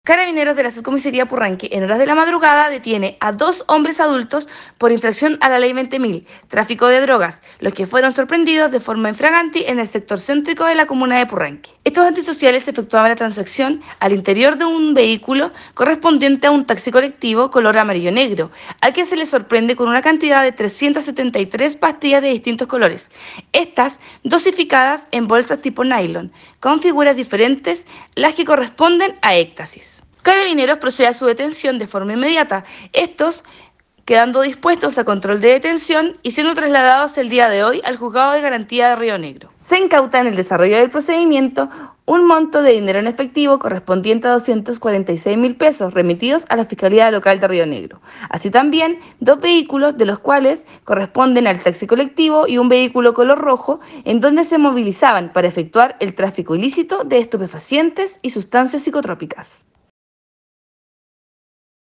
Carabineros de la Subcomisaría Purranque, en horas de la madrugada, detiene a 2 hombres adultos por infracción a la Ley 20.000, tráfico de drogas, los que fueron sorprendidos de forma infraganti en el sector céntrico de la comuna de Purranque. Estos antisociales efectuaban la transacción al interior de un vehículo correspondiente a un taxi colectivo color amarillo-negro, al que se le sorprende con una cantidad de 373 pastillas de distintos colores, estas dosificadas en bolsas tipo nylon, con figuras diferentes, las que corresponden a éxtasis. Carabineros procede a su detención de forma inmediata, estos quedando dispuestos a control de detención y siendo trasladados el día de hoy al Juzgado de Garantía de Río Negro. Se incauta en el desarrollo del procedimiento un monto de dinero en efectivo correspondiente a 246.000 pesos remitidos a la Fiscalía Local de Río Negro. Así también 2 vehículos, de los cuales corresponden al taxi colectivo y un vehículo color rojo, en donde se movilizaban para efectuar el tráfico ilícito de estupefacientes y sustancias psicotrópicas.